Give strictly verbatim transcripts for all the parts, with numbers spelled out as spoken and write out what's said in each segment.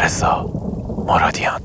رضا مرادیان.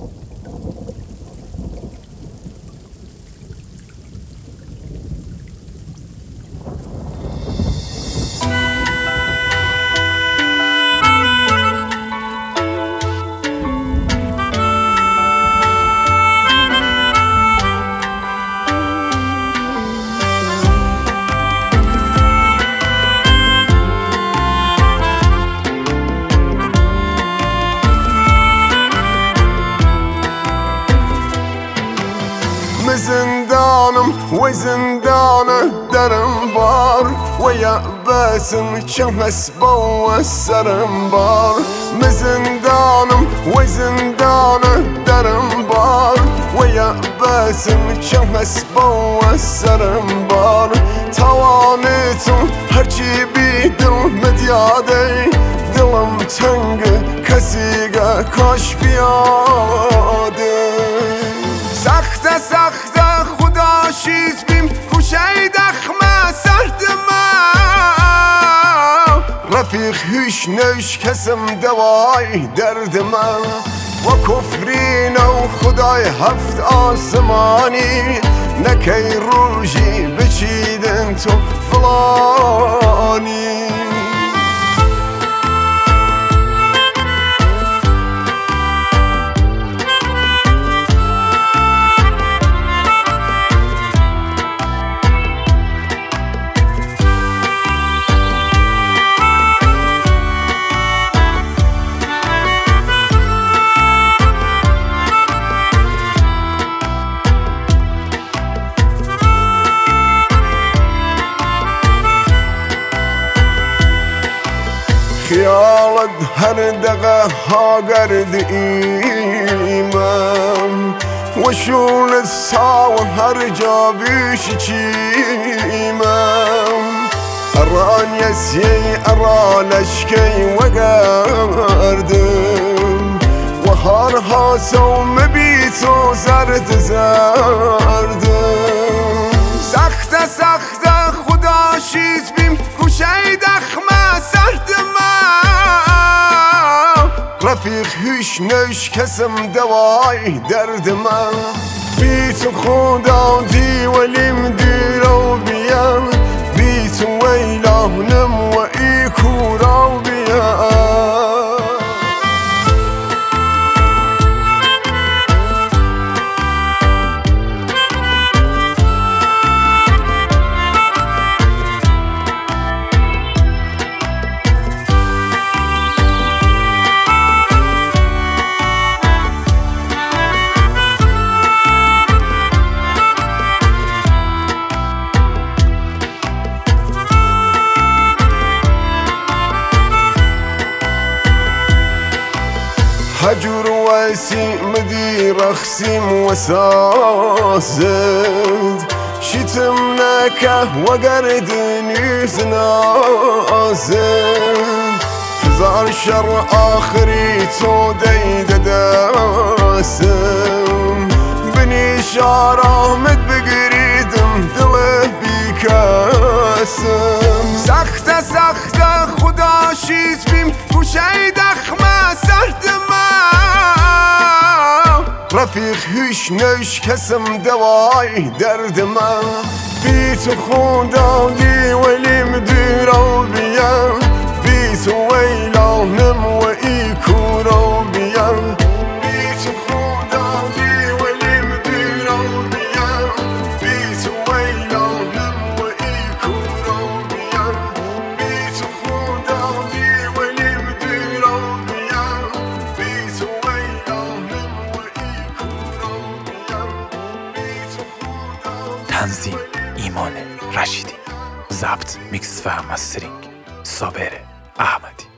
زندانم و زندان درم بار و یأبسم چم هسبا و سرم بار. زندانم و زندان درم بار و یأبسم چم هسبا و سرم بار. توانیتم هرچی بی دل مدیاده دلم تنگ کسیگه کاش بیاده. سخت سخت خدا شیز بیم خوشه دخمه سرد ما رفیق هیچ نوش کسم دوای درد ما. و کفرین و خدای هفت آسمانی نکی روژی بچیدن تو فلانی. خیالت هر دقه ها گرد ایمم و شون سا و هر جا بیش چیمم. اران یسی اران اشکی و گردم و هر حاسم بی تو زرد زردم. سخت سخت خدا شیز بیم خوشه دخمه سرد ما رفیق هیچ نوش کسم دوای درد من. بی تو خدا دی ولیم دیرو بیان بی تو ویلانم و ای کورو بیان. هجر وسيم دي رخسيم وساسد شتمناك وقردني زنازد. هزار شر آخري تو ديد داسم بني شارة مد بقريدم دله بيكاسم. سخت سخت خدا شيز بيم وشي دخمه سرد ما رفیق هیچ نوش کسم دوای درد من. بی تو خدا دی ولیم دیرو بیان بی تو ویلانم و ای کورو بیان. بی تو خدا دی ولیم دیرو بیان بی تو ویلانم و ای کورو بیان. بی تو خدا دی ولیم دیرو بیان بی تو ویلانم و ای کورو بیان. بی تو خدا. تنظیم ایمان رشیدی. ضبط میکس و مسترینگ صابر احمدی.